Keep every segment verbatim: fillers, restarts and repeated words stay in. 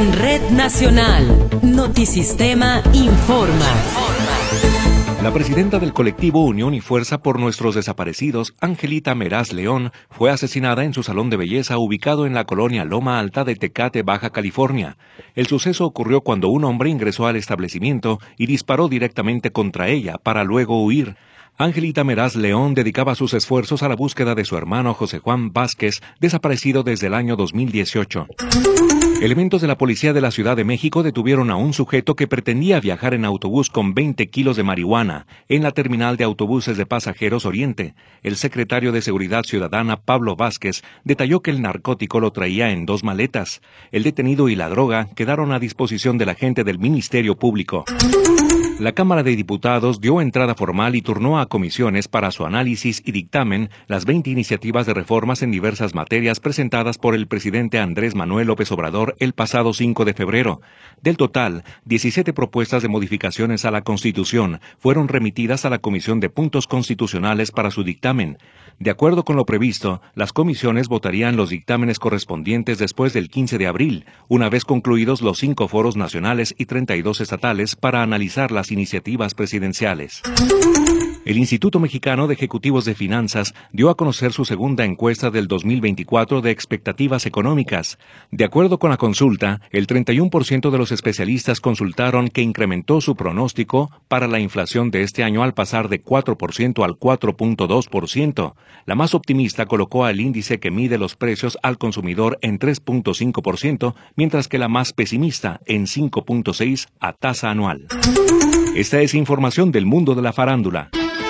En Red Nacional, Notisistema informa. La presidenta del colectivo Unión y Fuerza por Nuestros Desaparecidos, Angelita Meraz León, fue asesinada en su salón de belleza ubicado en la colonia Loma Alta de Tecate, Baja California. El suceso ocurrió cuando un hombre ingresó al establecimiento y disparó directamente contra ella para luego huir. Angelita Meraz León dedicaba sus esfuerzos a la búsqueda de su hermano José Juan Vázquez, desaparecido desde el año dos mil dieciocho. Elementos de la Policía de la Ciudad de México detuvieron a un sujeto que pretendía viajar en autobús con veinte kilos de marihuana en la terminal de autobuses de pasajeros Oriente. El secretario de Seguridad Ciudadana, Pablo Vázquez, detalló que el narcótico lo traía en dos maletas. El detenido y la droga quedaron a disposición del agente del Ministerio Público. La Cámara de Diputados dio entrada formal y turnó a comisiones para su análisis y dictamen las veinte iniciativas de reformas en diversas materias presentadas por el presidente Andrés Manuel López Obrador el pasado cinco de febrero. Del total, diecisiete propuestas de modificaciones a la Constitución fueron remitidas a la Comisión de Puntos Constitucionales para su dictamen. De acuerdo con lo previsto, las comisiones votarían los dictámenes correspondientes después del quince de abril, una vez concluidos los cinco foros nacionales y treinta y dos estatales para analizar las iniciativas presidenciales. El Instituto Mexicano de Ejecutivos de Finanzas dio a conocer su segunda encuesta del dos mil veinticuatro de expectativas económicas. De acuerdo con la consulta, el treinta y uno por ciento de los especialistas consultaron que incrementó su pronóstico para la inflación de este año al pasar de cuatro por ciento al cuatro punto dos por ciento. La más optimista colocó al índice que mide los precios al consumidor en tres punto cinco por ciento, mientras que la más pesimista en cinco punto seis por ciento a tasa anual. Esta es información del mundo de la farándula.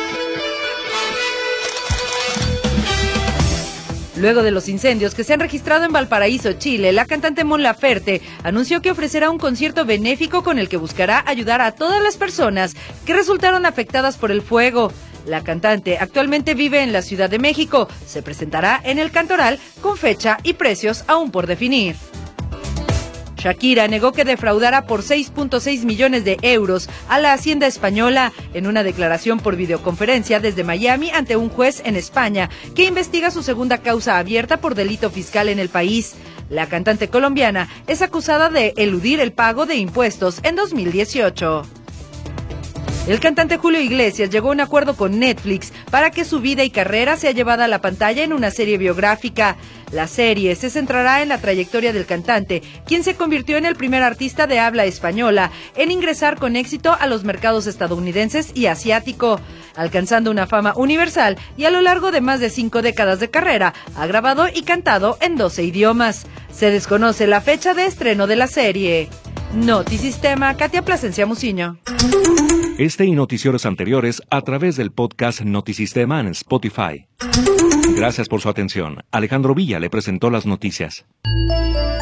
Luego de los incendios que se han registrado en Valparaíso, Chile, la cantante Mon Laferte anunció que ofrecerá un concierto benéfico con el que buscará ayudar a todas las personas que resultaron afectadas por el fuego. La cantante actualmente vive en la Ciudad de México. Se presentará en el Cantoral con fecha y precios aún por definir. Shakira negó que defraudara por seis punto seis millones de euros a la Hacienda española en una declaración por videoconferencia desde Miami ante un juez en España que investiga su segunda causa abierta por delito fiscal en el país. La cantante colombiana es acusada de eludir el pago de impuestos en dos mil dieciocho. El cantante Julio Iglesias llegó a un acuerdo con Netflix para que su vida y carrera sea llevada a la pantalla en una serie biográfica. La serie se centrará en la trayectoria del cantante, quien se convirtió en el primer artista de habla española en ingresar con éxito a los mercados estadounidenses y asiático, alcanzando una fama universal y a lo largo de más de cinco décadas de carrera ha grabado y cantado en doce idiomas. Se desconoce la fecha de estreno de la serie. Notisistema, Katia Plasencia Muciño. Este y noticieros anteriores a través del podcast Notisistema en Spotify. Gracias por su atención. Alejandro Villa le presentó las noticias.